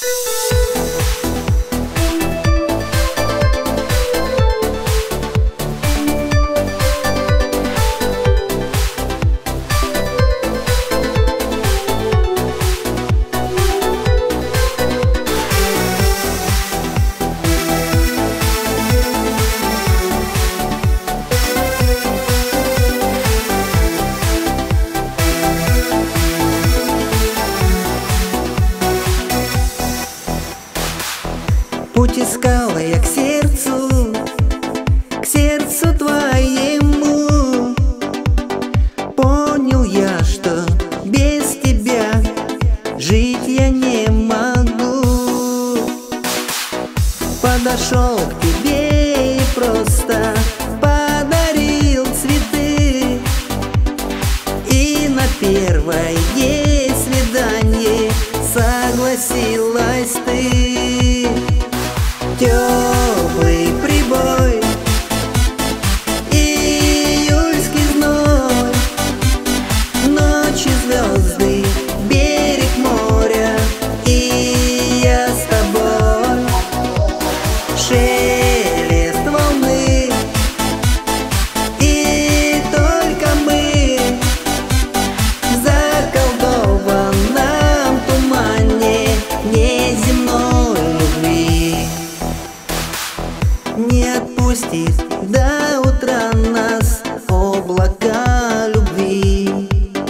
Путь искала я к сердцу твоему. Понял я, что без тебя жить я не могу. Подошел к тебе и просто подарил цветы. И на первое свидание согласилась ты. Теплый прибой, июльский зной, ночи, звезды, берег моря, и я с тобой. Шелест волны, и только мы в заколдованном тумане неземной любви. Не отпустит до утра нас облака любви.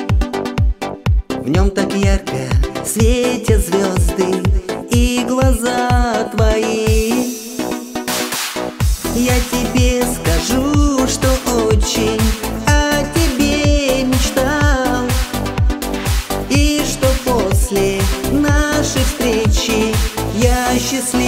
В нем так ярко светят звезды и глаза твои. Я тебе скажу, что очень о тебе мечтал, и что после нашей встречи я счастлив.